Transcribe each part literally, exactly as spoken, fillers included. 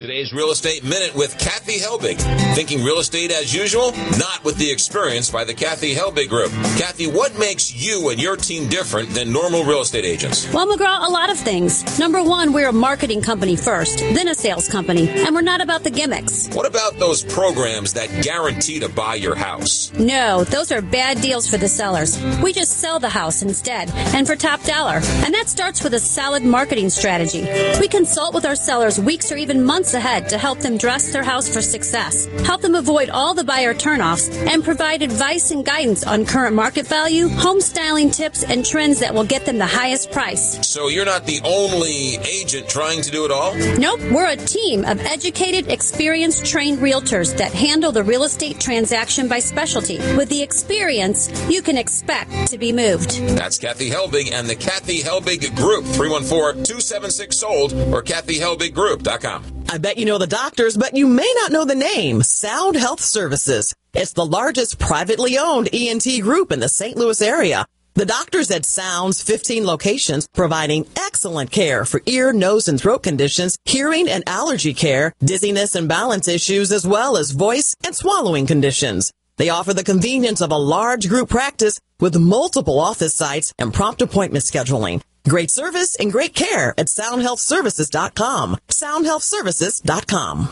Today's Real Estate Minute with Kathy Helbig. Thinking real estate as usual? Not with the experience by the Kathy Helbig Group. Kathy, what makes you and your team different than normal real estate agents? Well, McGraw, a lot of things. Number one, we're a marketing company first, then a sales company, and we're not about the gimmicks. What about those programs that guarantee to buy your house? No, those are bad deals for the sellers. We just sell the house instead, and for top dollar. And that starts with a solid marketing strategy. We consult with our sellers weeks or even months ahead to help them dress their house for success, help them avoid all the buyer turnoffs, and provide advice and guidance on current market value, home styling tips, and trends that will get them the highest price. So you're not the only agent trying to do it all? Nope. We're a team of educated, experienced, trained realtors that handle the real estate transaction by specialty with the experience you can expect to be moved. That's Kathy Helbig and the Kathy Helbig Group. three one four, two seven six, sold or kathy helbig group dot com. I bet you know the doctors, but you may not know the name, Sound Health Services. It's the largest privately owned E N T group in the Saint Louis area. The doctors at Sound's fifteen locations providing excellent care for ear, nose, and throat conditions, hearing and allergy care, dizziness and balance issues, as well as voice and swallowing conditions. They offer the convenience of a large group practice with multiple office sites and prompt appointment scheduling. Great service and great care at sound health services dot com. sound health services dot com.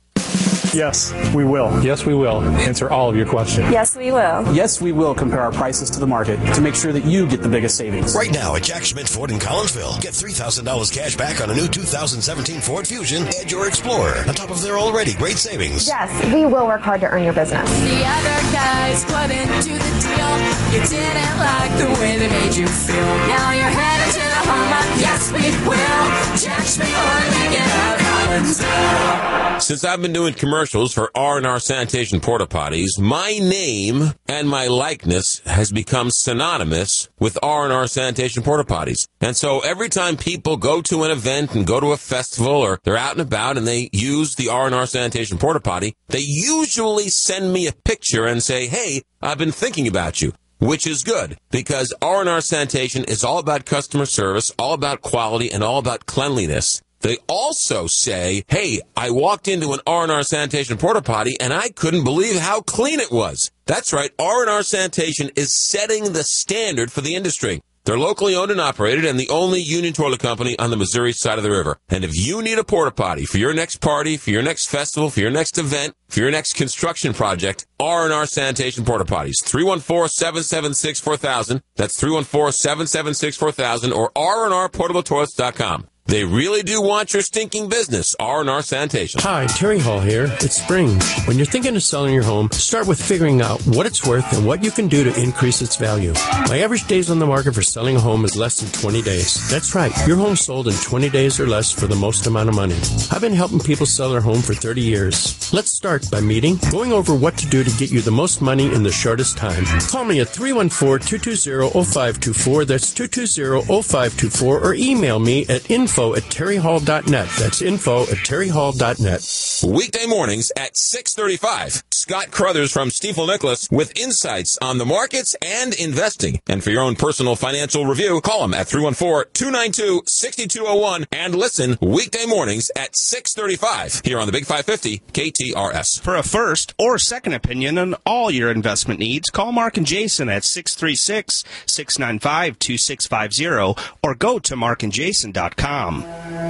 Yes, we will. Yes, we will answer all of your questions. Yes, we will. Yes, we will compare our prices to the market to make sure that you get the biggest savings. Right now at Jack Schmidt Ford in Collinsville, get three thousand dollars cash back on a new two thousand seventeen Ford Fusion, Edge, or Explorer, on top of their already great savings. Yes, we will work hard to earn your business. The other guys couldn't do the deal. You didn't like the way they made you feel. Now you're headed to the home run. Yes, we will. Jack Schmidt Ford, make it out Collinsville. Since I've been doing commercials for R and R Sanitation Porta Potties, my name and my likeness has become synonymous with R and R Sanitation Porta Potties. And so every time people go to an event and go to a festival or they're out and about and they use the R and R Sanitation Porta Potty, they usually send me a picture and say, hey, I've been thinking about you. Which is good, because R and R Sanitation is all about customer service, all about quality, and all about cleanliness. They also say, hey, I walked into an R and R Sanitation Porta Potty, and I couldn't believe how clean it was. That's right, R and R Sanitation is setting the standard for the industry. They're locally owned and operated and the only union toilet company on the Missouri side of the river. And if you need a porta potty for your next party, for your next festival, for your next event, for your next construction project, R and R Sanitation Porta Potties. three one four, seven seven six, four thousand. That's three one four, seven seven six, four thousand or R and R portable toilets dot com. They really do want your stinking business, R and R Sanitation. Hi, Terry Hall here. It's spring. When you're thinking of selling your home, start with figuring out what it's worth and what you can do to increase its value. My average days on the market for selling a home is less than twenty days. That's right. Your home sold in twenty days or less for the most amount of money. I've been helping people sell their home for thirty years. Let's start by meeting, going over what to do to get you the most money in the shortest time. Call me at three one four, two two zero, zero five two four. That's two two zero, zero five two four. Or email me at info at terry hall dot net. That's info at terry hall dot net. Weekday mornings at six thirty-five. Scott Crothers from Stifel Nicholas with insights on the markets and investing. And for your own personal financial review, call him at three one four, two nine two, six two zero one and listen weekday mornings at six thirty-five here on the Big five fifty K T R S. For a first or second opinion on all your investment needs, call Mark and Jason at six three six, six nine five, two six five zero or go to mark and jason dot com.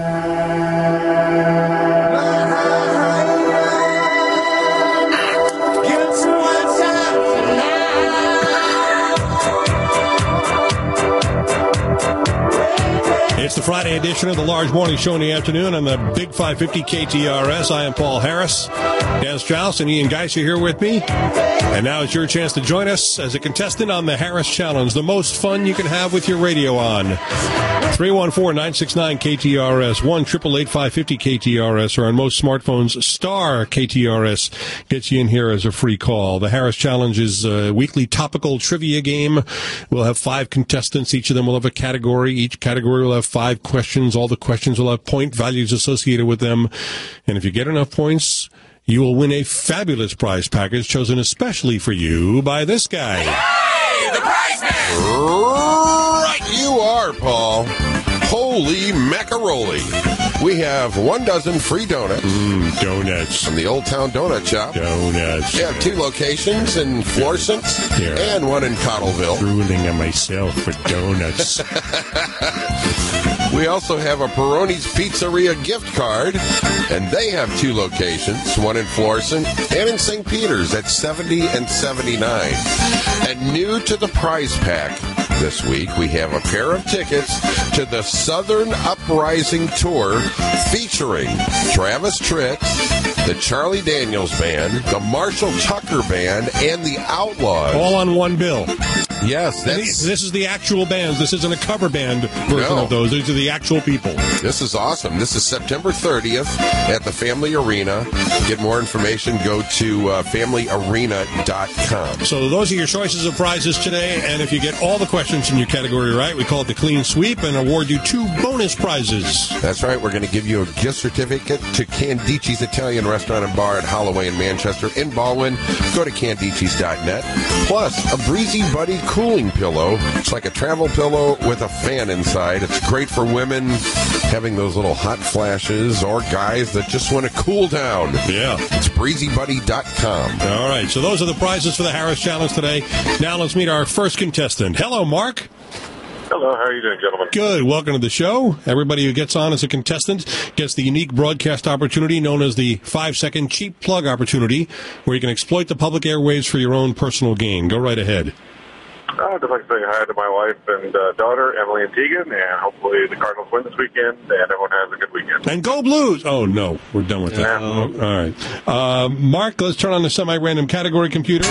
It's the Friday edition of the Large Morning Show in the afternoon on the Big five fifty K T R S. I am Paul Harris. Dan Strauss and Ian Geis are here with me. And now it's your chance to join us as a contestant on the Harris Challenge, the most fun you can have with your radio on. three one four, nine six nine, K T R S, one eight eight eight, five five zero, K T R S, or on most smartphones, star K T R S gets you in here as a free call. The Harris Challenge is a weekly topical trivia game. We'll have five contestants. Each of them will have a category. Each category will have five questions. All the questions will have point values associated with them. And if you get enough points, you will win a fabulous prize package chosen especially for you by this guy. Hey, the prize man! Right you are, Paul. Holy macaroni. we have one dozen free donuts. Mm, donuts. From the Old Town Donut Shop. Donuts. We have two locations in Florissant Here. and one in Cottleville. Drooling on myself for donuts. We also have a Peroni's Pizzeria gift card, and they have two locations, one in Florissant and in Saint Peter's at seventy and seventy-nine. And new to the prize pack this week, we have a pair of tickets to the Southern Uprising Tour featuring Travis Tritt, the Charlie Daniels Band, the Marshall Tucker Band, and the Outlaws. All on one bill. Yes, that's... This is the actual bands. This isn't a cover band version No. of those. These are the actual people. This is awesome. This is September thirtieth at the Family Arena. To get more information, go to uh, family arena dot com. So those are your choices of prizes today, and if you get all the questions in your category right, we call it the clean sweep and award you two bonus prizes. That's right. We're going to give you a gift certificate to Candici's Italian Restaurant and Bar at Holloway in Manchester. In Baldwin, go to candicis dot net. Plus, a Breezy Buddy cooling pillow. It's like a travel pillow with a fan inside. It's great for women having those little hot flashes or guys that just want to cool down. Yeah. It's breezy buddy dot com. All right, so those are the prizes for the Harris Challenge today. Now let's meet our first contestant. Hello, Mark. Hello, how are you doing, gentlemen? Good. Welcome to the show. Everybody who gets on as a contestant gets the unique broadcast opportunity known as the five-second cheap plug opportunity, where you can exploit the public airwaves for your own personal gain. Go right ahead. I'd just like to say hi to my wife and uh, daughter, Emily and Tegan, and hopefully the Cardinals win this weekend, and everyone has a good weekend. And go Blues! Oh, no. We're done with that. Yeah. All right. Uh, Mark, let's turn on the semi-random category computer.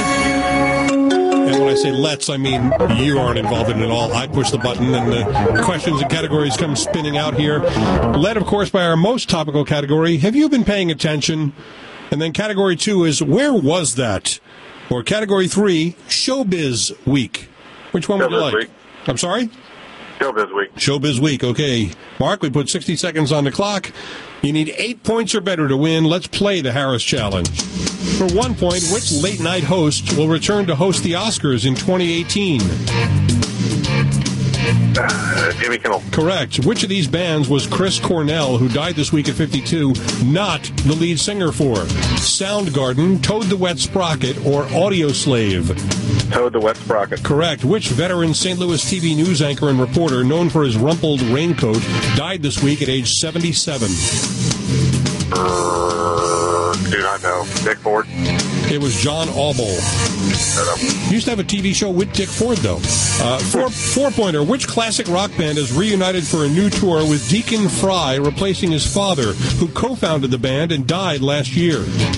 And when I say let's, I mean you aren't involved in it at all. I push the button, and the questions and categories come spinning out here. Led, of course, by our most topical category, have you been paying attention? And then category two is, where was that? Or category three, Showbiz Week. Which one would you Showbiz like? Week. I'm sorry? Showbiz Week. Showbiz Week. Okay. Mark, we put sixty seconds on the clock. You need eight points or better to win. Let's play the Harris Challenge. For one point, which late-night host will return to host the Oscars in twenty eighteen? Uh, Jimmy Kimmel. Correct. Which of these bands was Chris Cornell, who died this week at fifty-two, not the lead singer for? Soundgarden, Toad the Wet Sprocket, or Audioslave? Toad the Wet Sprocket. Correct. Which veteran Saint Louis T V news anchor and reporter, known for his rumpled raincoat, died this week at age seventy-seven? Uh, do not know. Dick Ford. It was John Auble. He used to have a T V show with Dick Ford, though. Uh, four, four-pointer. Which classic rock band is reunited for a new tour with Deacon Fry replacing his father, who co-founded the band and died last year?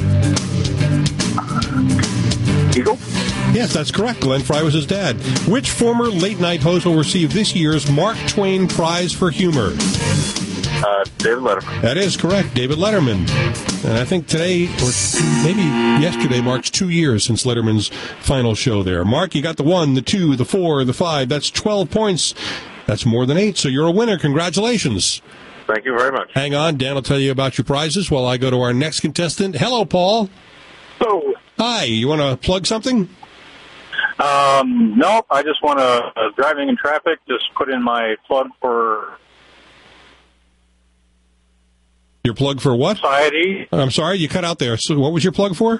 Eagle? Yes, that's correct. Glenn Fry was his dad. Which former late-night host will receive this year's Mark Twain Prize for Humor? Uh, David Letterman. That is correct, David Letterman. And I think today, or maybe yesterday, marks two years since Letterman's final show there. Mark, you got the one, the two, the four, the five. That's twelve points. That's more than eight, so you're a winner. Congratulations. Thank you very much. Hang on, Dan will tell you about your prizes while I go to our next contestant. Hello, Paul. Hello. Hi, you want to plug something? Um, no, I just want to, uh, driving in traffic, just put in my plug for... Your plug for what? Society. I'm sorry, you cut out there. So what was your plug for?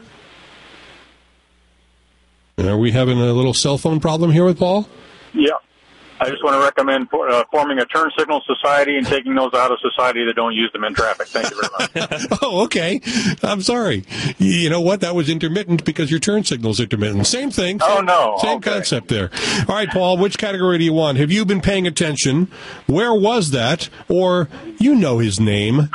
Are we having a little cell phone problem here with Paul? Yeah. I just want to recommend for, uh, forming a turn signal society and taking those out of society that don't use them in traffic. Thank you very much. Oh, okay. I'm sorry. You know what? That was intermittent because your turn signal's intermittent. Same thing. Same, oh, no. Same okay. concept there. All right, Paul, which category do you want? Have you been paying attention? Where was that? Or you know his name.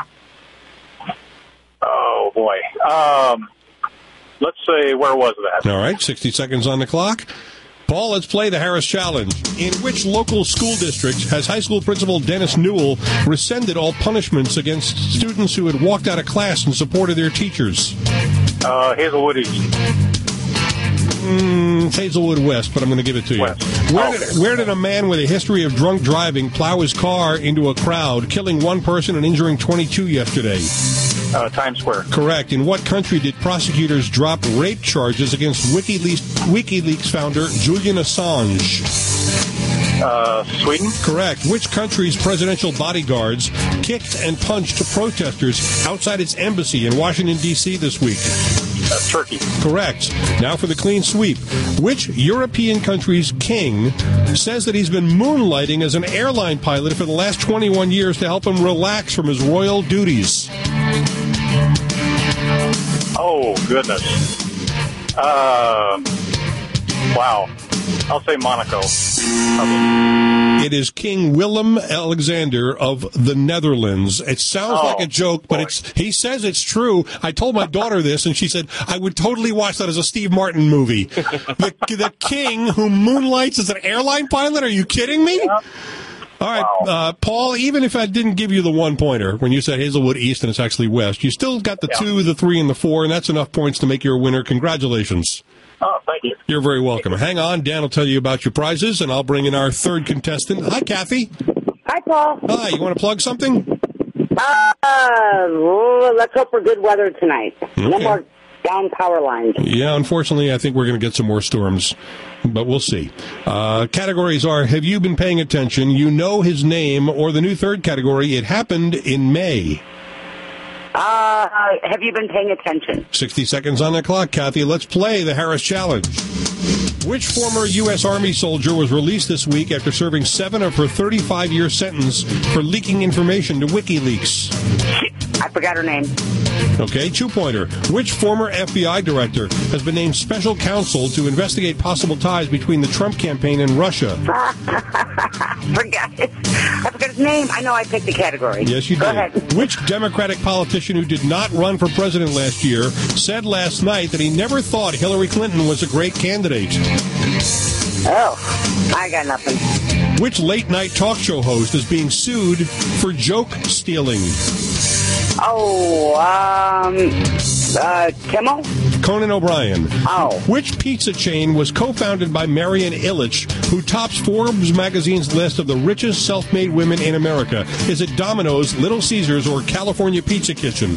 Oh, boy. Um, let's say, where was that? All right, sixty seconds on the clock. Paul, let's play the Harris Challenge. In which local school district has high school principal Dennis Newell rescinded all punishments against students who had walked out of class in support of their teachers? Uh, Hazelwood East. Mm, it's Hazelwood West, but I'm going to give it to you. West. Where, Oh, did, okay. where did a man with a history of drunk driving plow his car into a crowd, killing one person and injuring twenty-two yesterday? Uh, Times Square. Correct. In what country did prosecutors drop rape charges against WikiLeaks, WikiLeaks founder Julian Assange? Uh, Sweden? Correct. Which country's presidential bodyguards kicked and punched protesters outside its embassy in Washington, D C this week? Uh, Turkey. Correct. Now for the clean sweep. Which European country's king says that he's been moonlighting as an airline pilot for the last twenty-one years to help him relax from his royal duties? Oh, goodness. Uh, wow. I'll say Monaco. It is King Willem-Alexander of the Netherlands. It sounds Oh, like a joke, but it's he says it's true. I told my daughter this, and she said, I would totally watch that as a Steve Martin movie. The, the king who moonlights as an airline pilot? Are you kidding me? Yeah. All right, uh, Paul, even if I didn't give you the one pointer when you said Hazelwood East and it's actually West, you still got the Yeah. two, the three, and the four, and that's enough points to make you a winner. Congratulations. Oh, thank you. You're very welcome. Hang on. Dan will tell you about your prizes, and I'll bring in our third contestant. Hi, Kathy. Hi, Paul. Hi. You want to plug something? Uh, oh, let's hope for good weather tonight. No Okay. more down power lines. Yeah, unfortunately, I think we're going to get some more storms, but we'll see. Uh, categories are, have you been paying attention? You know his name, or the new third category, it happened in May. Uh, have you been paying attention? sixty seconds on the clock, Kathy. Let's play the Harris Challenge. Which former U S. Army soldier was released this week after serving seven of her thirty-five year sentence for leaking information to WikiLeaks? I forgot her name. Okay, two-pointer. Which former F B I director has been named special counsel to investigate possible ties between the Trump campaign and Russia? forgot it. I forgot his name. I know I picked the category. Yes, you Go did. ahead. Which Democratic politician who did not run for president last year said last night that he never thought Hillary Clinton was a great candidate? Oh, I got nothing. Which late-night talk show host is being sued for joke stealing? Oh, um, uh, Kimmel? Conan O'Brien. Oh. Which pizza chain was co-founded by Marian Illich, who tops Forbes magazine's list of the richest self-made women in America? Is it Domino's, Little Caesars, or California Pizza Kitchen?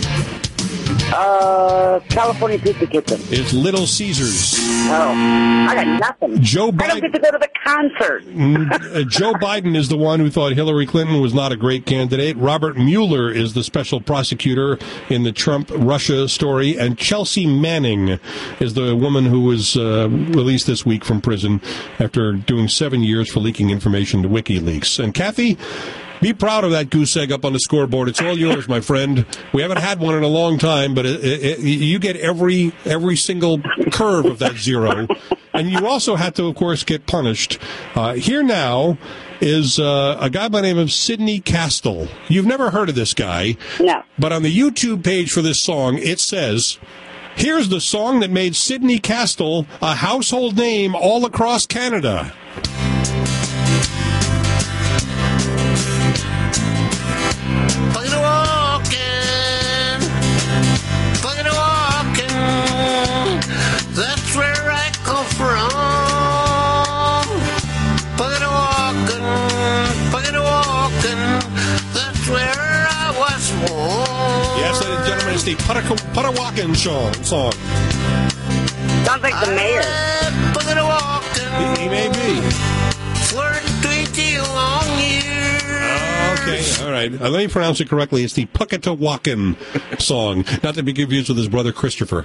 Uh, California Pizza Kitchen. It's Little Caesars. Oh, I got nothing. Joe I don't Biden. get to go to the concert. Mm, uh, Joe Biden is the one who thought Hillary Clinton was not a great candidate. Robert Mueller is the special prosecutor in the Trump-Russia story. And Chelsea Manning is the woman who was uh, released this week from prison after doing seven years for leaking information to WikiLeaks. And Kathy, be proud of that goose egg up on the scoreboard. It's all yours, my friend. We haven't had one in a long time, but it, it, it, you get every every single curve of that zero. And you also had to, of course, get punished. Uh, here now is uh, a guy by the name of Sidney Castle. You've never heard of this guy. No. But on the YouTube page for this song, it says, here's the song that made Sidney Castle a household name all across Canada. That's where I come from. Bugging walking, bugging walking. That's where I was born. Yes, ladies and gentlemen, it's the Putawakan song. song. Sounds like the mayor. Bugging walking. He, he may be. For twenty long years. Okay, all right. Uh, let me pronounce it correctly. It's the Pukatawakan song, not to be confused with his brother Christopher.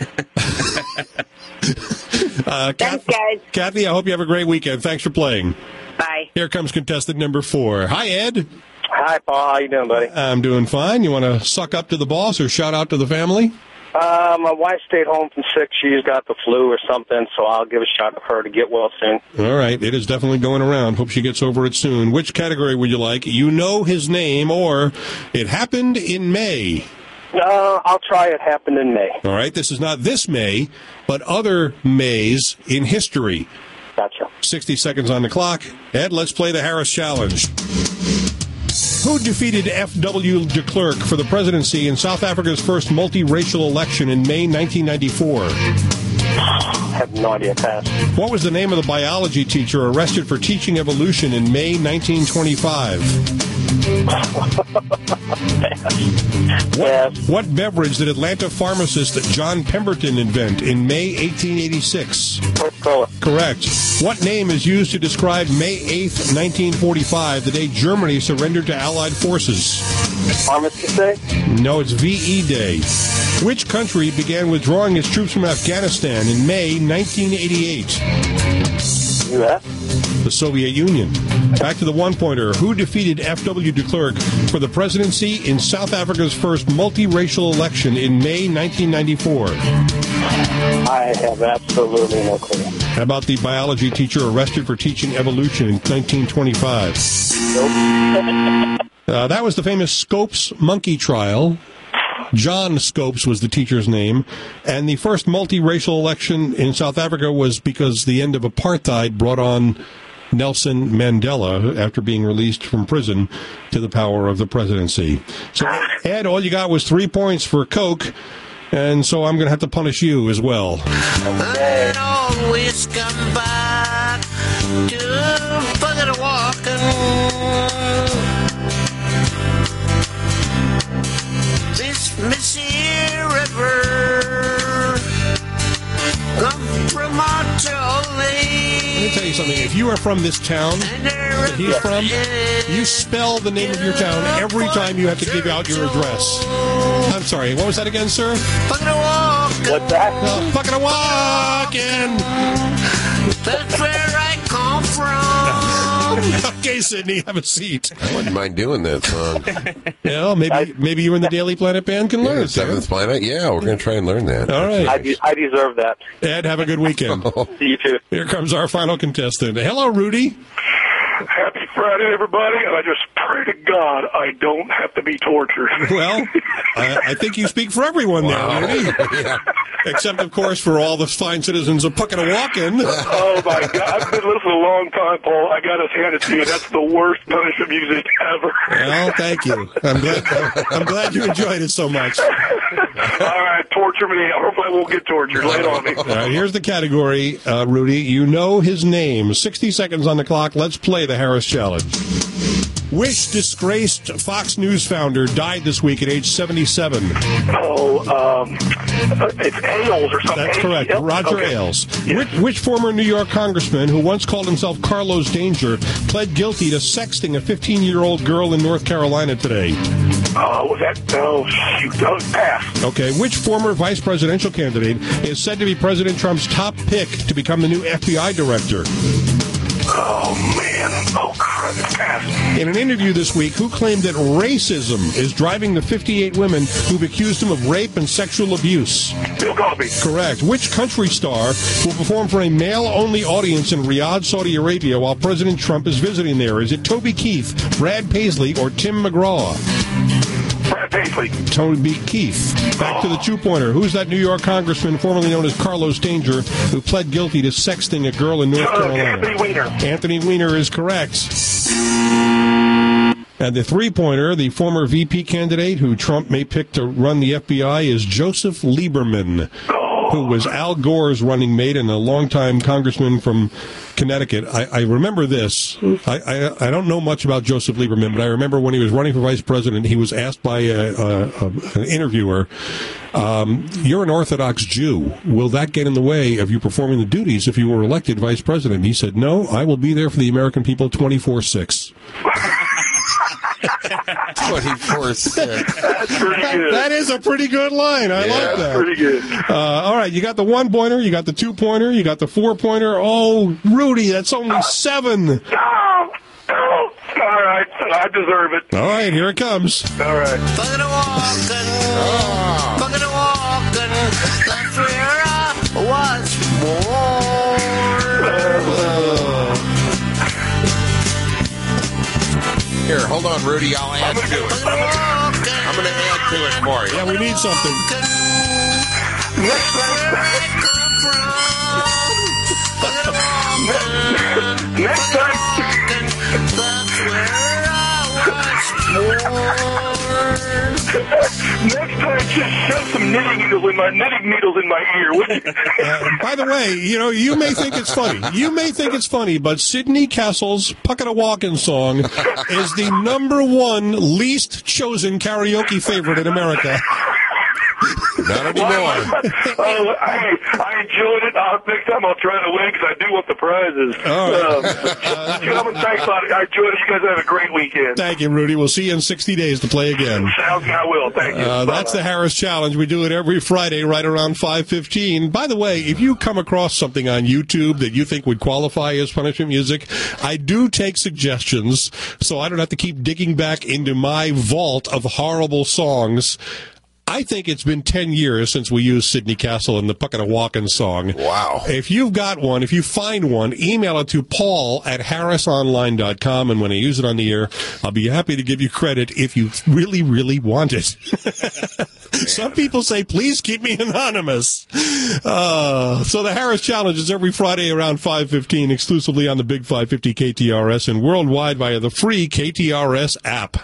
uh, Thanks, guys. Kathy, I hope you have a great weekend. Thanks for playing. Bye. Here comes contestant number four. Hi, Ed. Hi, Paul. How you doing, buddy? I'm doing fine. You want to suck up to the boss or shout out to the family? Uh, my wife stayed home from sick. She's got the flu or something, so I'll give a shout to her to get well soon. All right. It is definitely going around. Hope she gets over it soon. Which category would you like? You know his name, or it happened in May? Uh, I'll try It Happened in May. All right. This is not this May, but other Mays in history. Gotcha. sixty seconds on the clock. Ed, let's play the Harris Challenge. Who defeated F W de Klerk for the presidency in South Africa's first multiracial election in May nineteen ninety-four? I have no idea, pass. What was the name of the biology teacher arrested for teaching evolution in May nineteen twenty-five? What, what beverage did Atlanta pharmacist John Pemberton invent in May eighteen eighty-six? Coca-Cola. Correct. What name is used to describe May eighth, nineteen forty-five, the day Germany surrendered to Allied forces? Armistice Day? No, it's V E Day. Which country began withdrawing its troops from Afghanistan in May nineteen eighty-eight? U S? The Soviet Union. Back to the one-pointer. Who defeated F W de Klerk for the presidency in South Africa's first multiracial election in May nineteen ninety-four? I have absolutely no clue. How about the biology teacher arrested for teaching evolution in nineteen twenty-five? Nope. Uh, that was the famous Scopes monkey trial. John Scopes was the teacher's name. And the first multiracial election in South Africa was because the end of apartheid brought on Nelson Mandela, after being released from prison, to the power of the presidency. So, Ed, all you got was three points for Coke, and so I'm going to have to punish you as well. I'd always come back to fucking walking. This Mississippi River come from Let me tell you something. If you are from this town that he's from, you spell the name of your town every time you have to give out your address. I'm sorry. What was that again, sir? Fucking a walking. What's that? Uh, fucking a walking. That's where I come from. Okay, Sydney, have a seat. I wouldn't mind doing that song. Yeah, maybe maybe you and the Daily Planet band can learn Yeah, it. sir. Seventh Planet? Yeah, we're going to try and learn that. All right. I, de- I deserve that. Ed, have a good weekend. See you too. Here comes our final contestant. Hello, Rudy. Happy Friday, everybody, and I just pray to God I don't have to be tortured. Well, I, I think you speak for everyone Wow. there, Rudy. Yeah. Except, of course, for all the fine citizens of Puckinawalkin. Oh, my God. I've been listening a long time, Paul. I got to hand it to you. That's the worst punishment music ever. Well, thank you. I'm glad, I'm glad you enjoyed it so much. All right, torture me. Hopefully I won't get tortured. Lay it on me. All right, here's the category, uh, Rudy. You know his name. sixty seconds on the clock. Let's play the Harris Challenge. Which disgraced Fox News founder died this week at age seventy-seven? Oh, um, it's Ailes or something. That's correct. Yep. Roger Okay. Ailes. Yes. Which, which former New York congressman who once called himself Carlos Danger pled guilty to sexting a fifteen-year-old girl in North Carolina today? Oh, was that? Oh, shoot. Oh, pass. Okay. Which former vice presidential candidate is said to be President Trump's top pick to become the new F B I director? Oh, man. Oh, crap. Pass. In an interview this week, who claimed that racism is driving the fifty-eight women who've accused him of rape and sexual abuse? Bill Cosby. Correct. Which country star will perform for a male-only audience in Riyadh, Saudi Arabia, while President Trump is visiting there? Is it Toby Keith, Brad Paisley, or Tim McGraw? Brad Paisley. Toby Keith. Back to the two-pointer. Who's that New York congressman formerly known as Carlos Danger who pled guilty to sexting a girl in North Uh, Carolina? Anthony Weiner. Anthony Weiner is correct. And the three-pointer, the former V P candidate who Trump may pick to run the F B I is Joseph Lieberman, who was Al Gore's running mate and a longtime congressman from Connecticut. I, I remember this. I, I I don't know much about Joseph Lieberman, but I remember when he was running for vice president, he was asked by a, a, a, an interviewer, um, you're an Orthodox Jew. Will that get in the way of you performing the duties if you were elected vice president? He said, no, I will be there for the American people twenty-four six. twenty-four six. That's pretty good. That is a pretty good line. I Yeah, like that. Pretty good. Uh, all right, you got the one-pointer, you got the two-pointer, you got the four-pointer. Oh, Rudy, that's only seven. Oh, oh, all right. I deserve it. All right, here it comes. All right. Fucking a walking. Fucking a walking. That's where I was born. Here, hold on, Rudy. I'll add to it. I'm going to add to it for you. Yeah, we need something. Next time. Next time. That's where I was born. Next time, just shove some knitting needles in my knitting needles in my ear, would you? Uh, by the way, you know, you may think it's funny. You may think it's funny, but Sidney Kessel's Puckett-A-Walkin' song is the number one least chosen karaoke favorite in America. Not anymore. uh, I, I enjoyed it. Uh, next time I'll try to win because I do want the prizes. All right. Um, gentlemen, thanks a lot. I enjoyed it. You guys have a great weekend. Thank you, Rudy. We'll see you in sixty days to play again. Sounds I will. Thank you. Uh, that's the Harris Challenge. We do it every Friday right around five fifteen. By the way, if you come across something on YouTube that you think would qualify as punishment music, I do take suggestions so I don't have to keep digging back into my vault of horrible songs. I think it's been ten years since we used Sidney Kessel in the Puckett-A-Walkin' song. Wow. If you've got one, if you find one, email it to Paul at harris online dot com, and when I use it on the air, I'll be happy to give you credit if you really, really want it. Some people say, please keep me anonymous. Uh, so the Harris Challenge is every Friday around five fifteen, exclusively on the Big five fifty K T R S and worldwide via the free K T R S app.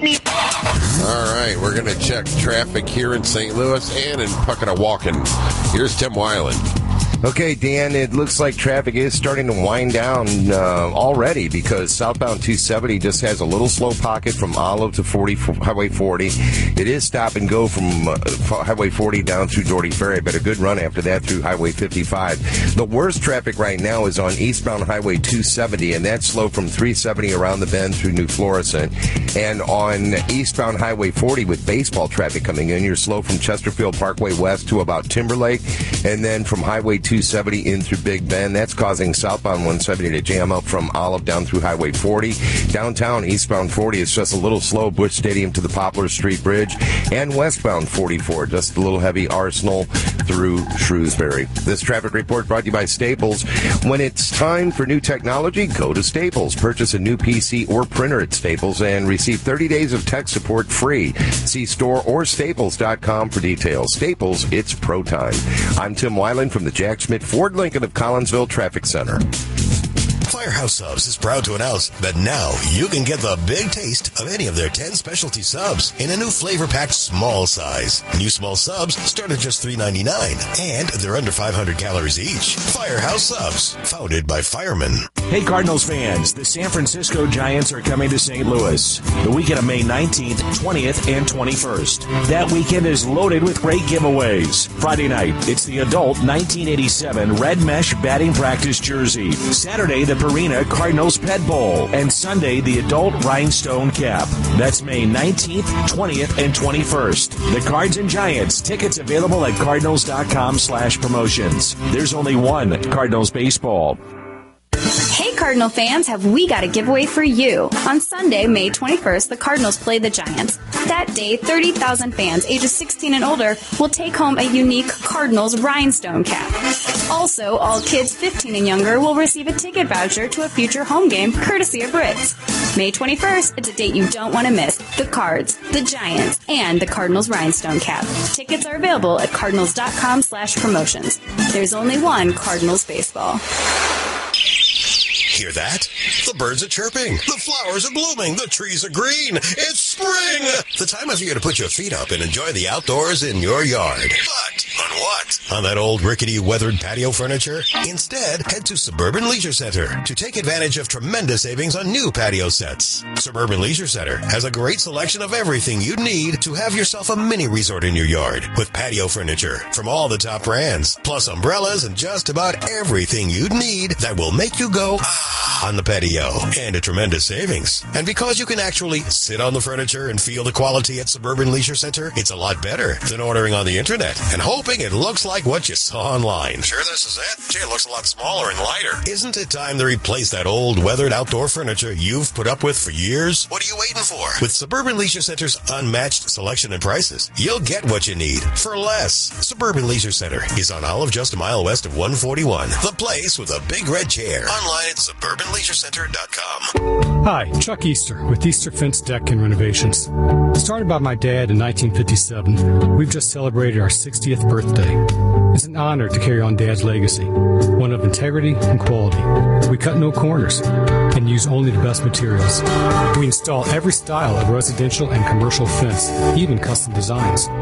All right, we're going to check traffic here in Saint Louis and in Puckett-A-Walkin'. Here's Tim Weiland. Okay, Dan, it looks like traffic is starting to wind down uh, already because southbound two seventy just has a little slow pocket from Olive to forty, Highway forty. It is stop and go from uh, Highway forty down through Doherty Ferry, but a good run after that through Highway fifty-five. The worst traffic right now is on eastbound Highway two seventy, and that's slow from three seventy around the bend through New Florissant. And on eastbound Highway forty with baseball traffic coming in, you're slow from Chesterfield Parkway west to about Timberlake, and then from Highway two seventy in through Big Bend. That's causing southbound one seventy to jam up from Olive down through Highway forty. Downtown eastbound forty is just a little slow, Busch Stadium to the Poplar Street Bridge. And westbound forty-four, just a little heavy, Arsenal through Shrewsbury. This traffic report brought to you by Staples. When it's time for new technology, go to Staples. Purchase a new P C or printer at Staples and receive thirty days of tech support free. See store or staples dot com for details. Staples, it's pro time. I'm Tim Weiland from the Jack Schmidt Ford Lincoln of Collinsville Traffic Center. Firehouse Subs is proud to announce that now you can get the big taste of any of their ten specialty subs in a new flavor-packed small size. New small subs start at just three ninety-nine, and they're under five hundred calories each. Firehouse Subs, founded by firemen. Hey Cardinals fans, the San Francisco Giants are coming to Saint Louis the weekend of May nineteenth, twentieth, and twenty-first. That weekend is loaded with great giveaways. Friday night, it's the adult nineteen eighty-seven red mesh batting practice jersey. Saturday, the Purina Cardinals Pet Bowl. And Sunday, the adult rhinestone cap. That's May nineteenth, twentieth, and twenty-first. The Cards and Giants. Tickets available at cardinals dot com slash promotions. There's only one Cardinals baseball. Hey Cardinal fans, have we got a giveaway for you. On Sunday, May twenty-first, the Cardinals play the Giants. That day, thirty thousand fans ages sixteen and older will take home a unique Cardinals rhinestone cap. Also, all kids fifteen and younger will receive a ticket voucher to a future home game courtesy of Ritz. May twenty-first, it's a date you don't want to miss. The Cards, the Giants, and the Cardinals rhinestone cap. Tickets are available at cardinals dot com slash promotions. There's only one Cardinals baseball. Hear that? The birds are chirping. The flowers are blooming. The trees are green. It's spring! The time of year to put your feet up and enjoy the outdoors in your yard. But on what? On that old rickety weathered patio furniture? Instead, head to Suburban Leisure Center to take advantage of tremendous savings on new patio sets. Suburban Leisure Center has a great selection of everything you'd need to have yourself a mini resort in your yard with patio furniture from all the top brands, plus umbrellas and just about everything you'd need that will make you go ah on the patio, and a tremendous savings. And because you can actually sit on the furniture and feel the quality at Suburban Leisure Center, it's a lot better than ordering on the internet and hoping it looks like what you saw online. Sure this is it? Gee, it looks a lot smaller and lighter. Isn't it time to replace that old weathered outdoor furniture you've put up with for years? What are you waiting for? With Suburban Leisure Center's unmatched selection and prices, you'll get what you need for less. Suburban Leisure Center is on Olive just a mile west of one forty-one. The place with a big red chair. Online at suburban leisure center dot com. Hi, Chuck Easter with Easter Fence Deck and Renovations. Started by my dad in nineteen fifty-seven, we've just celebrated our sixtieth birthday. It's an honor to carry on Dad's legacy, one of integrity and quality. We cut no corners and use only the best materials. We install every style of residential and commercial fence, even custom designs.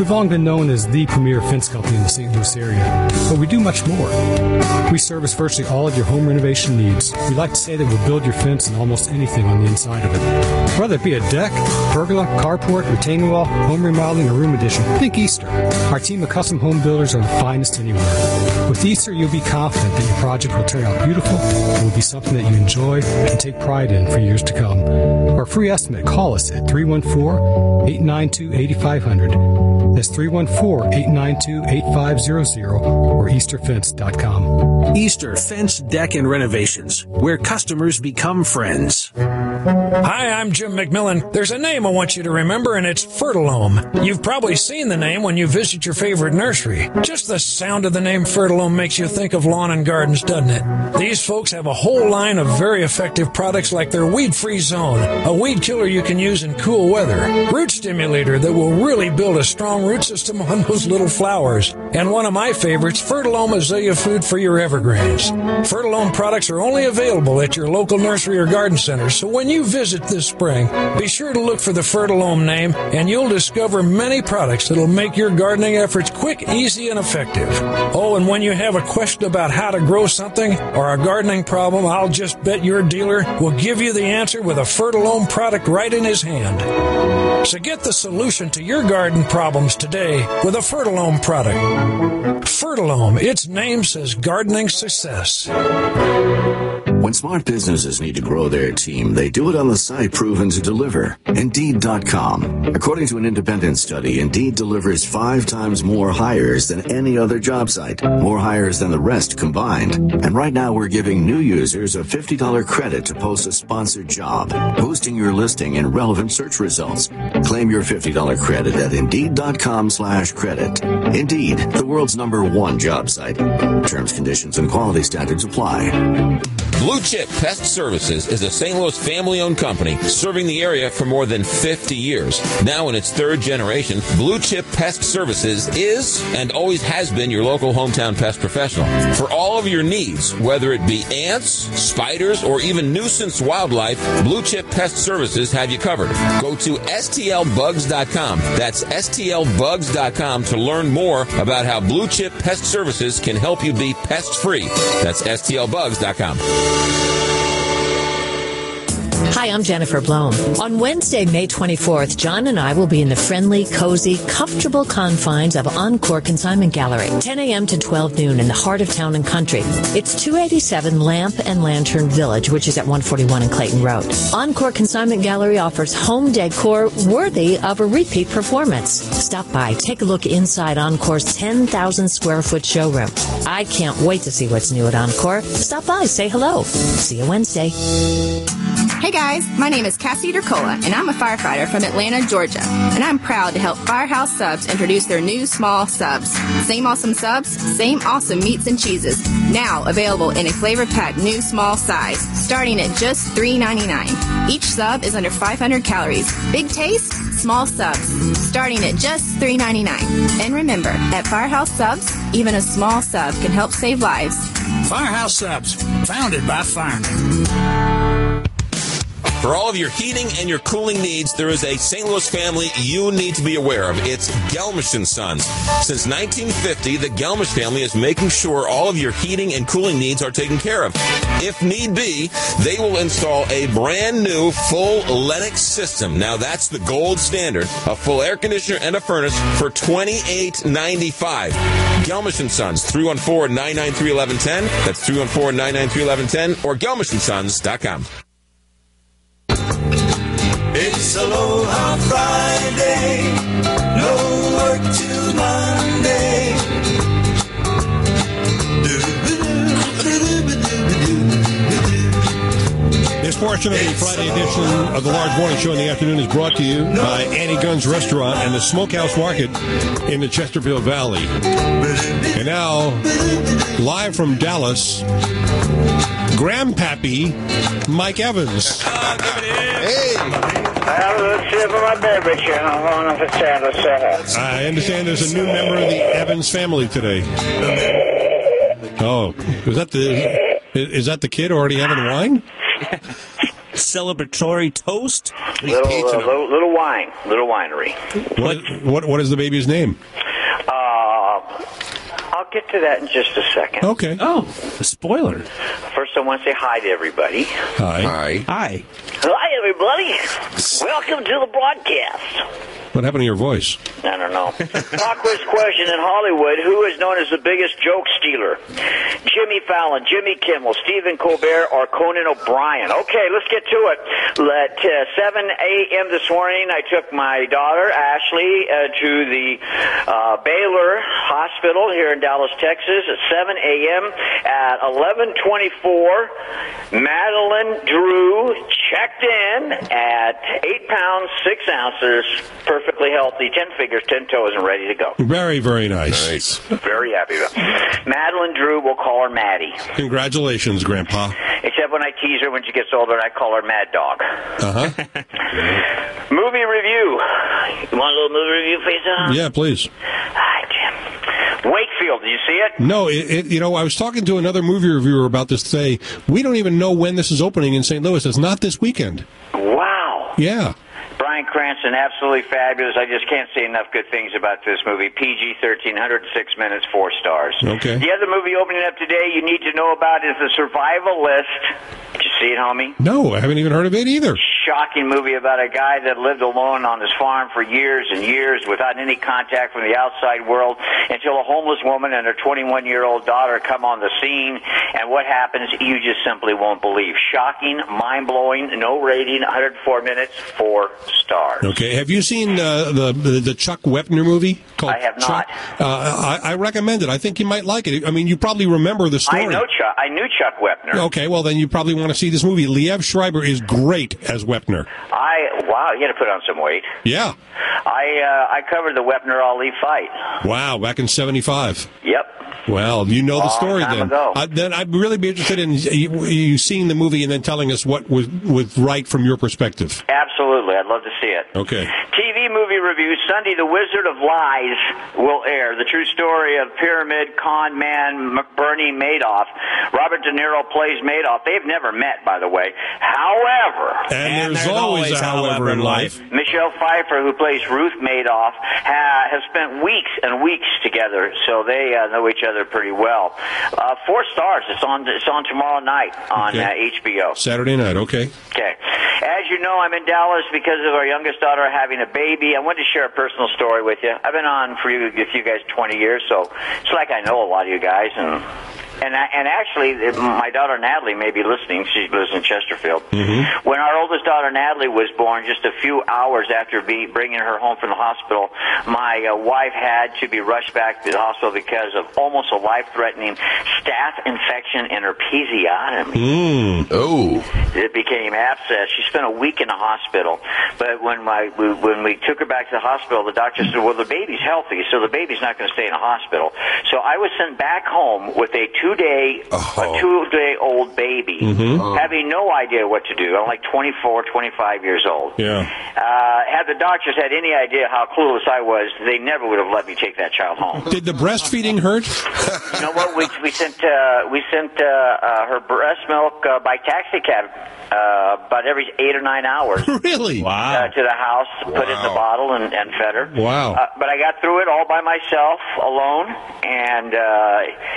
We've long been known as the premier fence company in the Saint Louis area, but we do much more. We service virtually all of your home renovation needs. We like to say that we'll build your fence and almost anything on the inside of it. Whether it be a deck, pergola, carport, retaining wall, home remodeling, or room addition, think Easter. Our team of custom home builders are the finest anywhere. With Easter, you'll be confident that your project will turn out beautiful and will be something that you enjoy and take pride in for years to come. For a free estimate, call us at three one four, eight nine two, eight five zero zero. That's three one four, eight nine two, eight five zero zero or easter fence dot com. Easter Fence, Deck, and Renovations, where customers become friends. Hi, I'm Jim McMillan. There's a name I want you to remember, and it's Fertilome. You've probably seen the name when you visit your favorite nursery. Just the sound of the name Fertilome makes you think of lawn and gardens, doesn't it? These folks have a whole line of very effective products like their Weed-Free Zone, a weed killer you can use in cool weather, root stimulator that will really build a strong root system on those little flowers, and one of my favorites, Fertilome Azalea Food for your evergreens. Fertilome products are only available at your local nursery or garden center, so when you visit this spring, be sure to look for the Fertilome name, and you'll discover many products that'll make your gardening efforts quick, easy, and effective. Oh, and when you have a question about how to grow something or a gardening problem, I'll just bet your dealer will give you the answer with a Fertilome product right in his hand. So get the solution to your garden problems today with a Fertilome product. Fertilome, its name says gardening success. When smart businesses need to grow their team, they do it on the site proven to deliver, Indeed dot com. According to an independent study, Indeed delivers five times more hires than any other job site, more hires than the rest combined. And right now we're giving new users a fifty dollars credit to post a sponsored job, boosting your listing in relevant search results. Claim your fifty dollars credit at Indeed dot com slash credit. Indeed, the world's number one job site. Terms, conditions, and quality standards apply. Blue Chip Pest Services is a Saint Louis family-owned company serving the area for more than fifty years. Now in its third generation, Blue Chip Pest Services is and always has been your local hometown pest professional. For all of your needs, whether it be ants, spiders, or even nuisance wildlife, Blue Chip Pest Services have you covered. Go to S T L bugs dot com. That's S T L bugs dot com to learn more about how Blue Chip Pest Services can help you be pest-free. That's S T L bugs dot com. Hi, I'm Jennifer Blome. On Wednesday, May twenty-fourth, John and I will be in the friendly, cozy, comfortable confines of Encore Consignment Gallery, ten a.m. to twelve noon in the heart of town and country. It's two eighty-seven Lamp and Lantern Village, which is at one forty-one in Clayton Road. Encore Consignment Gallery offers home decor worthy of a repeat performance. Stop by, take a look inside Encore's ten thousand square foot showroom. I can't wait to see what's new at Encore. Stop by, say hello. See you Wednesday. Hey guys, my name is Cassie Dercola, and I'm a firefighter from Atlanta, Georgia. And I'm proud to help Firehouse Subs introduce their new small subs. Same awesome subs, same awesome meats and cheeses. Now available in a flavor-packed new small size, starting at just three ninety-nine. Each sub is under five hundred calories. Big taste, small subs, starting at just three ninety-nine. And remember, at Firehouse Subs, even a small sub can help save lives. Firehouse Subs, founded by firemen. For all of your heating and your cooling needs, there is a Saint Louis family you need to be aware of. It's Gelmish and Sons. Since nineteen fifty, the Gelmish family is making sure all of your heating and cooling needs are taken care of. If need be, they will install a brand new full Lennox system. Now that's the gold standard. A full air conditioner and a furnace for twenty-eight ninety-five. Gelmish and Sons, three one four, nine nine three, one one one zero. That's three one four, nine nine three, one one one zero or gelmish and sons dot com. It's Aloha Friday, no work till Monday. This portion of the Friday edition of the Large Morning Show in the afternoon is brought to you by Annie Gunn's Restaurant and the Smokehouse Market in the Chesterfield Valley. And now, live from Dallas, Grandpappy Mike Evans. Hey! Let's see for my beverage here. I don't know if it's Sanders Center. I understand there's a new member of the Evans family today. Oh, is that the is that the kid already having wine? celebratory toast. Little, uh, little, little wine, little winery. What, what what is the baby's name? Uh, I'll get to that in just a second. Okay. Oh, a spoiler. First, I want to say hi to everybody. Hi. Hi. Hi. Hi, everybody. Welcome to the broadcast. What happened to your voice? I don't know. Pop quiz question in Hollywood. Who is known as the biggest joke stealer? Jimmy Fallon, Jimmy Kimmel, Stephen Colbert, or Conan O'Brien? Okay, let's get to it. At uh, seven a.m. this morning, I took my daughter, Ashley, uh, to the uh, Baylor Hospital here in Dallas, Texas at seven a.m. At eleven twenty-four, Madeline Drew checked in at eight pounds, six ounces, perfectly healthy, ten fingers, ten toes, and ready to go. Very, very nice. Nice. Very happy about it. Madeline Drew, we'll call her Maddie. Congratulations, Grandpa. Except when I tease her when she gets older, I call her Mad Dog. Uh-huh. Movie review. You want a little movie review, Faison? Yeah, please. Hi, Jim. Wakefield, did you see it? No, it, it, you know, I was talking to another movie reviewer about this today. We don't even know when this is opening in Saint Louis. It's not this weekend. Wow. Yeah. Bryan Cranston, absolutely fabulous. I just can't say enough good things about this movie. P G thirteen, one hundred six minutes, four stars. Okay. The other movie opening up today you need to know about is The Survivalist. Did you see it, homie? No, I haven't even heard of it either. Shocking movie about a guy that lived alone on his farm for years and years without any contact from the outside world until a homeless woman and her twenty-one-year-old daughter come on the scene. And what happens, you just simply won't believe. Shocking, mind-blowing, no rating, one hundred four minutes, four stars. Okay. Have you seen uh, the, the the Chuck Wepner movie? Called I have Chuck? not. Uh, I, I recommend it. I think you might like it. I mean, you probably remember the story. I know Chuck. I knew Chuck Wepner. Okay, well, then you probably want to see this movie. Liev Schreiber is great as Wepner. I wow, you got to put on some weight. Yeah. I uh, I covered the Wepner Ali fight. Wow, back in seventy-five. Yep. Well, you know the Long story time then. ago. Uh, then I'd really be interested in you, you seeing the movie and then telling us what was, was right from your perspective. Absolutely, I'd love to see it. Okay. T V movie review. Sunday, The Wizard of Lies will air. The true story of pyramid con man Bernie Madoff. Robert De Niro plays Madoff. They've never met, by the way. However, and, and there's, there's always, always a however in life. Michelle Pfeiffer, who plays Ruth Madoff, ha- has spent weeks and weeks together, so they uh, know each other pretty well. Uh, four stars. It's on. It's on tomorrow night on Okay. uh, H B O. Saturday night. Okay. Okay. As you know, I'm in Dallas because of our youngest daughter having a baby. I wanted to share a personal story with you. I've been on for you, with you guys twenty years, so it's like I know a lot of you guys. And and I, and actually, my daughter Natalie may be listening. She lives in Chesterfield. Mm-hmm. When our oldest daughter Natalie was born, just a few hours after be, bringing her home from the hospital, my uh, wife had to be rushed back to the hospital because of almost a life-threatening staph infection in her episiotomy. Mm. Oh. It became abscess. She spent a week in the hospital. But when my we, when we took her back to the hospital, the doctor said, well, the baby's healthy, so the baby's not going to stay in the hospital. So I was sent back home with a two-day, Oh. a two-day-old baby, Mhm. Oh. having no idea what to do. I'm like twenty-four, twenty-five years old. Yeah. Uh, had the doctors had any idea how clueless I was, they never would have let me take that child home. Did the breastfeeding hurt? You know what? We we sent uh, we sent uh, uh, her breast milk uh, by taxi cab uh, about every eight or nine hours. Really? Uh, to the house, put it in the Wow. bottle, and, and fed her. Wow. Uh, but I got through it all by myself, alone, and uh,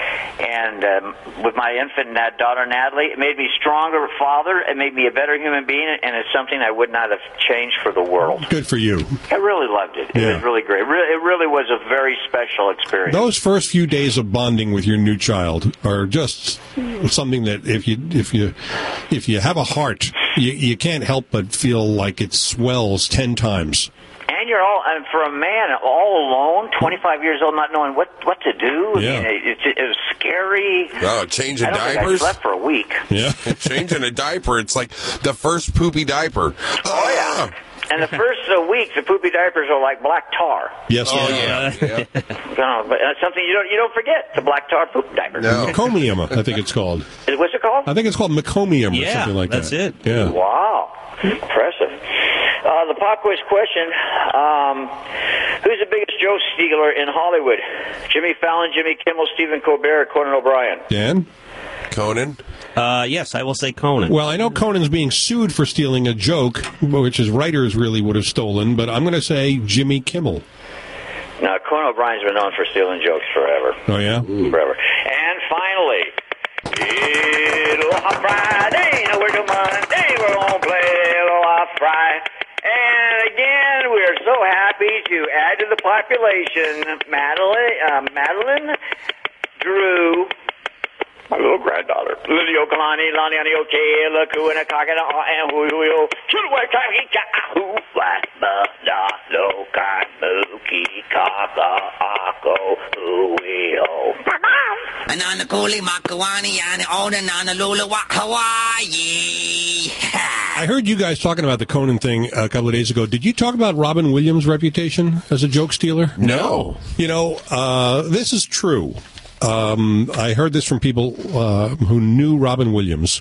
and um, with my infant uh, daughter Natalie. It made me a stronger father. It made me a better human being, and it's something I would not have changed for the world. Good for you. I really loved it. It Yeah. was really great. It really, it really was a very special experience. Those first few days of bonding with your new child are just something that if you if you if you have a heart, you, you can't help but feel like it swells ten times. And you're all, and for a man, all alone, twenty-five years old, not knowing what, what to do. I Yeah. mean, it, it, it was scary. Oh, changing I don't think I diapers? slept for a week. Yeah. Changing a diaper. It's like the first poopy diaper. Oh, yeah. And the first uh, week, the poopy diapers are like black tar. Yes. Oh, yeah. yeah. yeah. You know, but that's something you don't you don't forget. The black tar poop diaper. No. Meconium, I think it's called. What's it called? I think it's called meconium or Yeah, something like that's that. it. Yeah. Wow, impressive. Uh, the pop quiz question, um, who's the biggest joke stealer in Hollywood? Jimmy Fallon, Jimmy Kimmel, Stephen Colbert, or Conan O'Brien? Dan? Conan? Uh, yes, I will say Conan. Well, I know Conan's being sued for stealing a joke, which his writers really would have stolen, but I'm going to say Jimmy Kimmel. Now, Conan O'Brien's been known for stealing jokes forever. Oh, yeah? Forever. And finally, Aloha Friday, no work on Monday, we're going to play Aloha Friday. And again, we're so happy to add to the population Madeline, uh, Madeline Drew, my little granddaughter. Lily Okalani, Lani Ani Oke, Laku, and a Kakana, and Huyo, Chulwakaki, Kahu, Wasta, Loka, Muki, Kaka, Ako, Huyo. Anana Kuli, Makawani, and Oda Nana Lula, Hawaii. I heard you guys talking about the Conan thing a couple of days ago. Did you talk about Robin Williams' reputation as a joke stealer? No. You know, uh, this is true. Um, I heard this from people uh, who knew Robin Williams,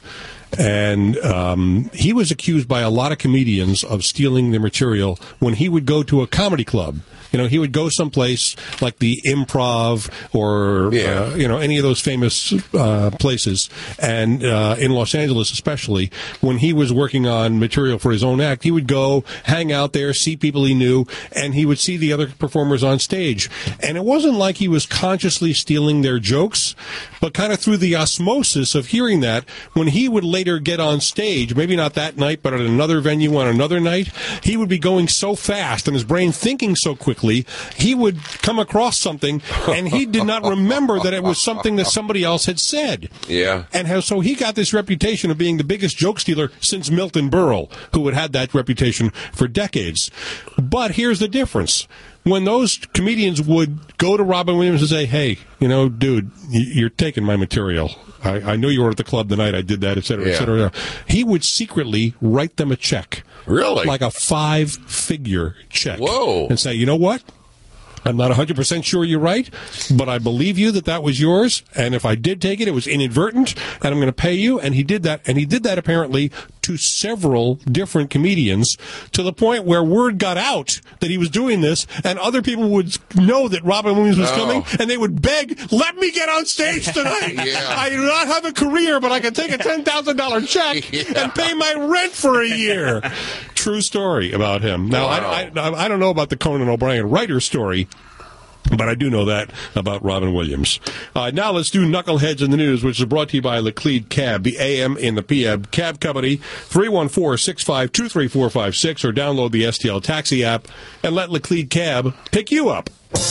and um, he was accused by a lot of comedians of stealing their material when he would go to a comedy club. You know, he would go someplace like the Improv or, Yeah. uh, you know, any of those famous uh, places, and uh, in Los Angeles especially, when he was working on material for his own act, he would go hang out there, see people he knew, and he would see the other performers on stage. And it wasn't like he was consciously stealing their jokes, but kind of through the osmosis of hearing that, when he would later get on stage, maybe not that night, but at another venue on another night, he would be going so fast and his brain thinking so quickly, he would come across something and he did not remember that it was something that somebody else had said. Yeah. And how, so he got this reputation of being the biggest joke stealer since Milton Berle, who had had that reputation for decades. But here's the difference. When those comedians would go to Robin Williams and say, hey, you know, dude, you're taking my material. I, I know you were at the club the night I did that, et cetera, et Yeah. cetera. He would secretly write them a check. Really? Like a five-figure check. Whoa. And say, you know what? I'm not one hundred percent sure you're right, but I believe you that that was yours, and if I did take it, it was inadvertent, and I'm going to pay you. And he did that, and he did that apparently to several different comedians, to the point where word got out that he was doing this, and other people would know that Robin Williams was Oh. coming, and they would beg, let me get on stage tonight. Yeah. I do not have a career, but I can take a ten thousand dollars check Yeah. and pay my rent for a year. True story about him. Now, Wow. I, I, I don't know about the Conan O'Brien writer story, but I do know that about Robin Williams. Uh, now let's do Knuckleheads in the News, which is brought to you by Laclede Cab, the A M and the P M Cab Company, three one four, six five two, three four five six, or download the S T L Taxi app and let Laclede Cab pick you up.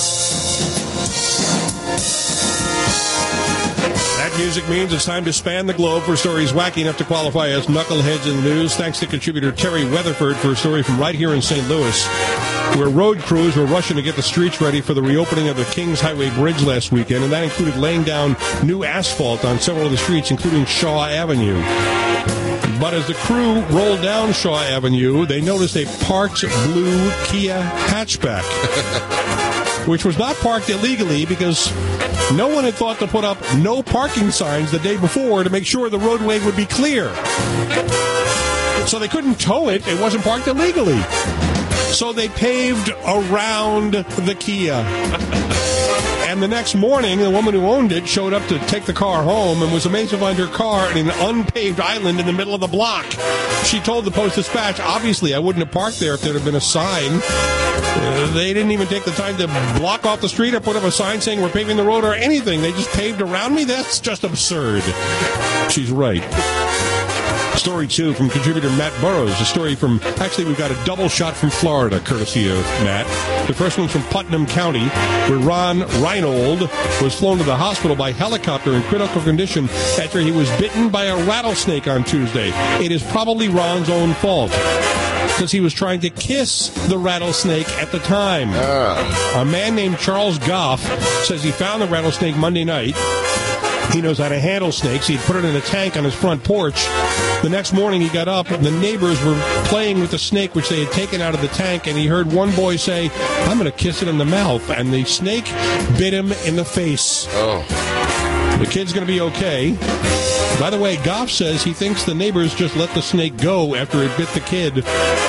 That music means it's time to span the globe for stories wacky enough to qualify as Knuckleheads in the News. Thanks to contributor Terry Weatherford for a story from right here in Saint Louis, where road crews were rushing to get the streets ready for the reopening of the Kings Highway Bridge last weekend, and that included laying down new asphalt on several of the streets, including Shaw Avenue. But as the crew rolled down Shaw Avenue, they noticed a parked blue Kia hatchback, which was not parked illegally because no one had thought to put up no parking signs the day before to make sure the roadway would be clear. So they couldn't tow it. It wasn't parked illegally. So they paved around the Kia. And the next morning, the woman who owned it showed up to take the car home and was amazed to find her car in an unpaved island in the middle of the block. She told the Post-Dispatch, obviously, I wouldn't have parked there if there had been a sign. Uh, they didn't even take the time to block off the street or put up a sign saying we're paving the road or anything. They just paved around me? That's just absurd. She's right. Story two from contributor Matt Burrows. A story from, actually, we've got a double shot from Florida, courtesy of Matt. The first one's from Putnam County, where Ron Reinold was flown to the hospital by helicopter in critical condition after he was bitten by a rattlesnake on Tuesday. It is probably Ron's own fault, because he was trying to kiss the rattlesnake at the time. Uh. A man named Charles Goff says he found the rattlesnake Monday night. He knows how to handle snakes. He'd put it in a tank on his front porch. The next morning he got up, and the neighbors were playing with the snake, which they had taken out of the tank, and he heard one boy say, I'm going to kiss it in the mouth. And the snake bit him in the face. Oh. The kid's going to be okay. By the way, Goff says he thinks the neighbors just let the snake go after it bit the kid.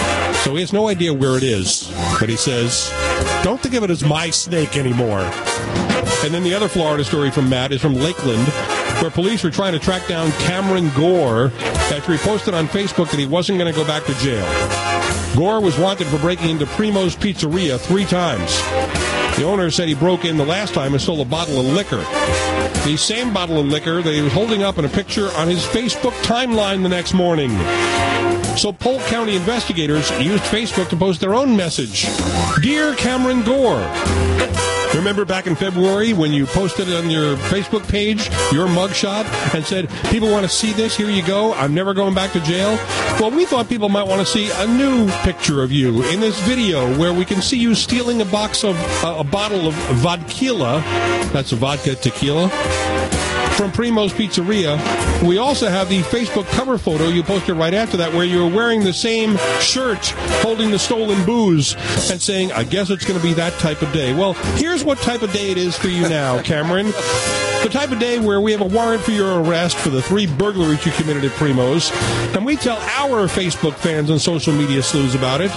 So he has no idea where it is. But he says, don't think of it as my snake anymore. And then the other Florida story from Matt is from Lakeland, where police were trying to track down Cameron Gore after he posted on Facebook that he wasn't going to go back to jail. Gore was wanted for breaking into Primo's Pizzeria three times. The owner said he broke in the last time and stole a bottle of liquor. The same bottle of liquor that he was holding up in a picture on his Facebook timeline the next morning. So Polk County investigators used Facebook to post their own message. Dear Cameron Gore. Remember back in February when you posted on your Facebook page your mugshot and said, people want to see this, here you go, I'm never going back to jail? Well, we thought people might want to see a new picture of you in this video where we can see you stealing a box of, uh, a bottle of vodka, that's a vodka tequila, from Primo's Pizzeria. We also have the Facebook cover photo you posted right after that where you were wearing the same shirt holding the stolen booze and saying, I guess it's going to be that type of day. Well, here's what type of day it is for you now, Cameron. The type of day where we have a warrant for your arrest for the three burglaries you committed at Primo's, and we tell our Facebook fans and social media sleuths about it.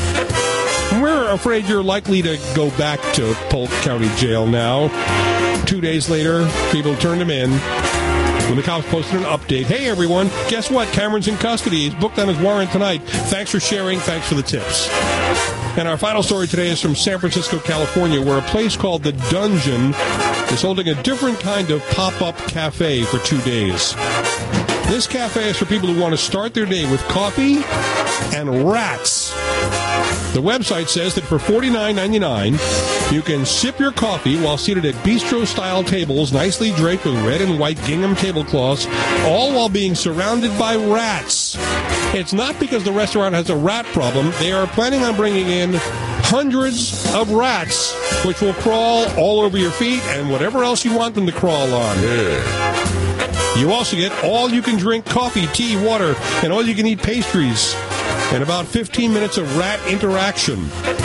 We're afraid you're likely to go back to Polk County Jail now. Two days later, people turned him in when the cops posted an update. Hey, everyone, guess what? Cameron's in custody. He's booked on his warrant tonight. Thanks for sharing. Thanks for the tips. And our final story today is from San Francisco, California, where a place called The Dungeon is holding a different kind of pop-up cafe for two days. This cafe is for people who want to start their day with coffee and rats. The website says that for forty-nine ninety-nine, you can sip your coffee while seated at bistro-style tables, nicely draped with red and white gingham tablecloths, all while being surrounded by rats. It's not because the restaurant has a rat problem. They are planning on bringing in hundreds of rats, which will crawl all over your feet and whatever else you want them to crawl on. Yeah. You also get all-you-can-drink coffee, tea, water, and all-you-can-eat pastries, and about fifteen minutes of rat interaction.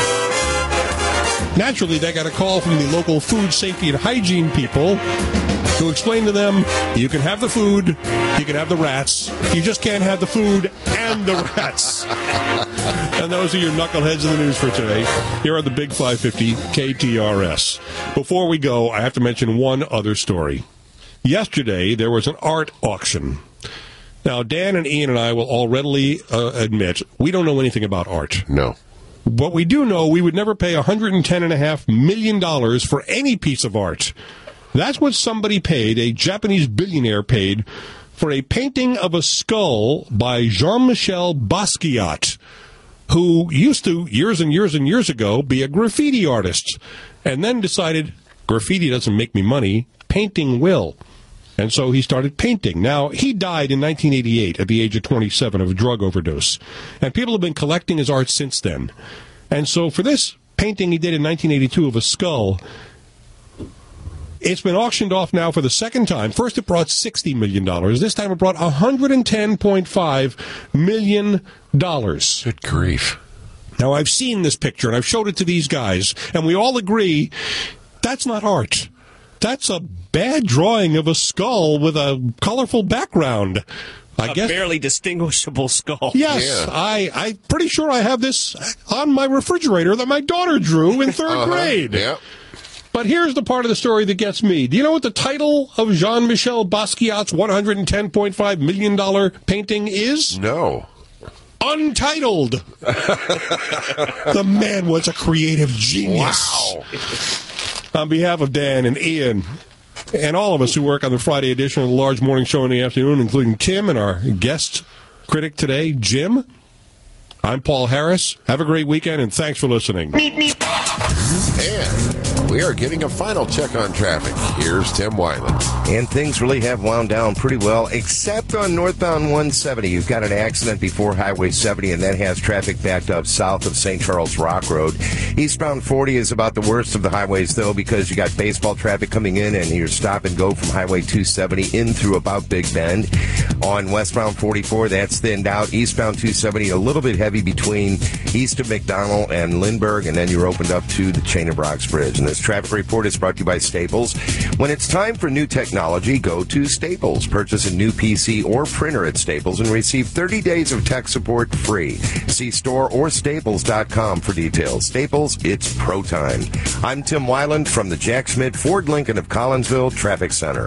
Naturally, they got a call from the local food safety and hygiene people to explain to them, you can have the food, you can have the rats, you just can't have the food and the rats. And those are your knuckleheads in the news for today. Here on the Big five fifty K T R S. Before we go, I have to mention one other story. Yesterday, there was an art auction. Now, Dan and Ian and I will all readily uh, admit we don't know anything about art. No. But we do know we would never pay one hundred ten point five million dollars for any piece of art. That's what somebody paid, a Japanese billionaire paid, for a painting of a skull by Jean-Michel Basquiat, who used to, years and years and years ago, be a graffiti artist, and then decided, graffiti doesn't make me money, painting will. And so he started painting. Now, he died in nineteen eighty-eight at the age of twenty-seven of a drug overdose. And people have been collecting his art since then. And so for this painting he did in nineteen eighty-two of a skull, it's been auctioned off now for the second time. First it brought sixty million dollars. This time it brought one hundred ten point five million dollars. Good grief. Now, I've seen this picture, and I've showed it to these guys, and we all agree that's not art. That's a bad drawing of a skull with a colorful background. I a guess barely distinguishable skull. Yes, Yeah. I, I'm pretty sure I have this on my refrigerator that my daughter drew in third Uh-huh. grade. Yep. But here's the part of the story that gets me. Do you know what the title of Jean-Michel Basquiat's one hundred ten point five million dollars painting is? No. Untitled. The man was a creative genius. Wow. On behalf of Dan and Ian and all of us who work on the Friday edition of the Large Morning Show in the afternoon, including Tim and our guest critic today, Jim, I'm Paul Harris. Have a great weekend, and thanks for listening. And we are getting a final check on traffic. Here's Tim Weiland. And things really have wound down pretty well, except on northbound one seventy. You've got an accident before Highway seventy, and that has traffic backed up south of Saint Charles Rock Road. Eastbound forty is about the worst of the highways, though, because you got baseball traffic coming in, and you're stop and go from Highway two seventy in through about Big Bend. On westbound forty-four, that's thinned out. Eastbound two seventy, a little bit heavy between east of McDonald and Lindbergh, and then you're opened up to the Chain of Rocks Bridge, and this traffic report is brought to you by Staples. When it's time for new technology, go to Staples. Purchase a new P C or printer at Staples and receive thirty days of tech support free. See store or staples dot com for details. Staples, it's pro time. I'm Tim Weiland from the Jack Schmidt Ford Lincoln of Collinsville Traffic Center.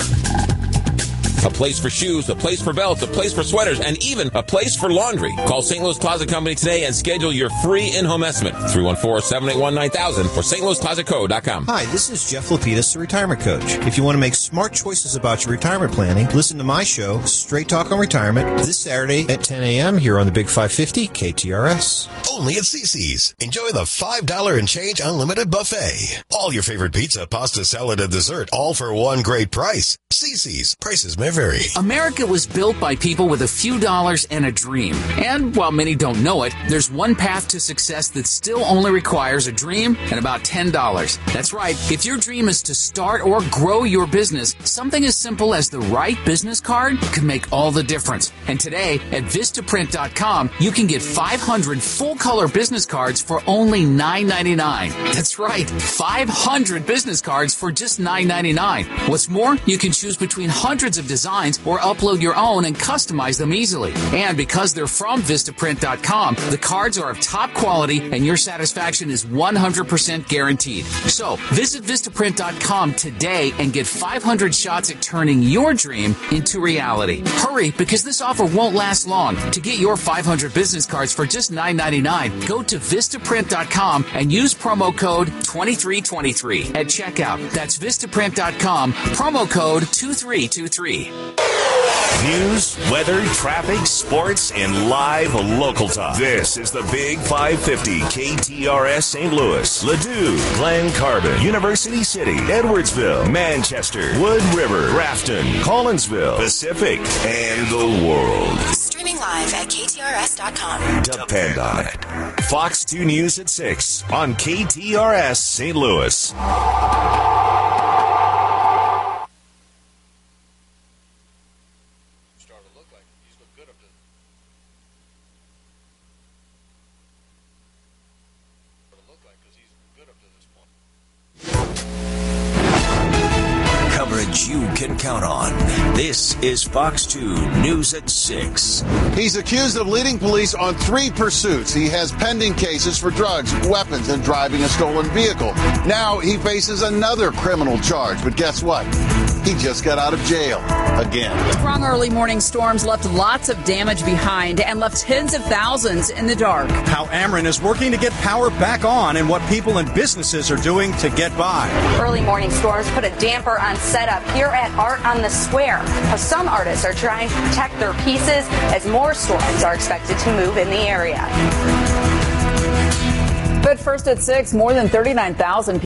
A place for shoes, a place for belts, a place for sweaters, and even a place for laundry. Call Saint Louis Closet Company today and schedule your free in-home estimate. three one four, seven eight one, nine thousand or st louis closet co dot com. Hi, this is Jeff Lapidus, the Retirement Coach. If you want to make smart choices about your retirement planning, listen to my show, Straight Talk on Retirement, this Saturday at ten a.m. here on the Big five fifty K T R S. Only at Cece's. Enjoy the five dollars and change unlimited buffet. All your favorite pizza, pasta, salad, and dessert, all for one great price. Cece's. Prices may vary. America was built by people with a few dollars and a dream. And while many don't know it, there's one path to success that still only requires a dream and about ten dollars. That's right. If your dream is to start or grow your business, something as simple as the right business card can make all the difference. And today at vistaprint dot com, you can get five hundred full-color business cards for only nine ninety-nine. That's right. five hundred business cards for just nine ninety-nine. What's more, you can choose between hundreds of designs or upload your own and customize them easily. And because they're from vistaprint dot com, the cards are of top quality and your satisfaction is one hundred percent guaranteed. So visit vistaprint dot com today and get five hundred shots at turning your dream into reality. Hurry, because this offer won't last long. To get your five hundred business cards for just nine ninety-nine, go to vistaprint dot com and use promo code twenty-three twenty-three at checkout. That's vistaprint dot com, promo code two three two three. News, weather, traffic, sports, and live local talk. This is the Big five fifty K T R S Saint Louis, Ladue, Glen Carbon, University City, Edwardsville, Manchester, Wood River, Grafton, Collinsville, Pacific, and the world. Streaming live at K T R S dot com. Depend on it. Fox two News at six on K T R S Saint Louis. You can count on. This is Fox two News at six. He's accused of leading police on three pursuits. He has pending cases for drugs, weapons, and driving a stolen vehicle. Now he faces another criminal charge. But guess what? He just got out of jail again. Strong early morning storms left lots of damage behind and left tens of thousands in the dark. How Ameren is working to get power back on and what people and businesses are doing to get by. Early morning storms put a damper on setup here at Art on the Square. How some artists are trying to protect their pieces as more storms are expected to move in the area. But first at six, more than thirty-nine thousand